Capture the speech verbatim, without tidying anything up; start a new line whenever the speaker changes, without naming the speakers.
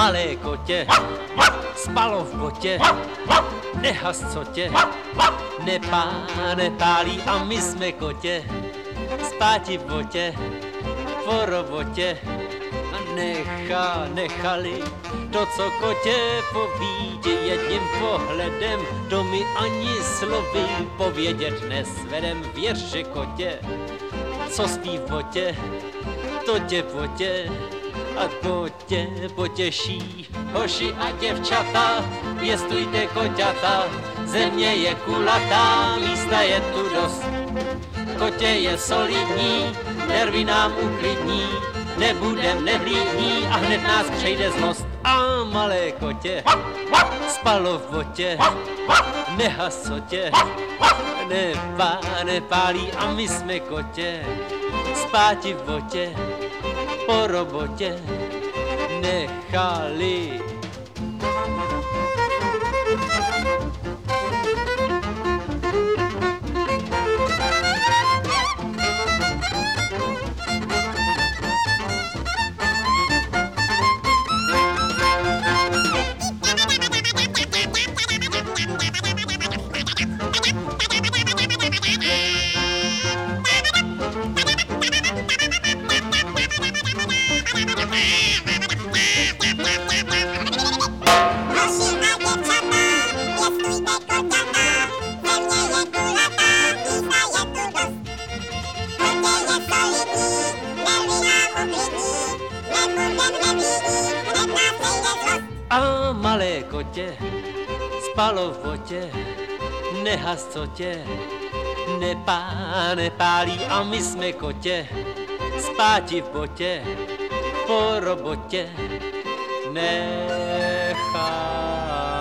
malé kotě, spalo v botě, nehas co tě, nepá, nepálí a my jsme kotě, spáti v botě, po robotě a nechá, nechali to, co kotě povídě jedním pohledem, to mi ani slovy povědět nesvedem, věř, že kotě, co spí v botě, to tě potě a to tě potěší. Hoši a děvčata, pěstujte koťata, země je kulatá, místa je tu dost. Kotě je solidní, nervy nám uklidní, nebudem nevlídní a hned nás přejde zlost. A malé kotě, spalo v botě, nehas co tě, nepá, nepálí a my jsme kotě, spáti v botě, po robotě nechali. A malé kotě, spalo v botě, nehas co tě, nepá, nepálí a my jsme kotě, spáti v botě, po robotě nechá.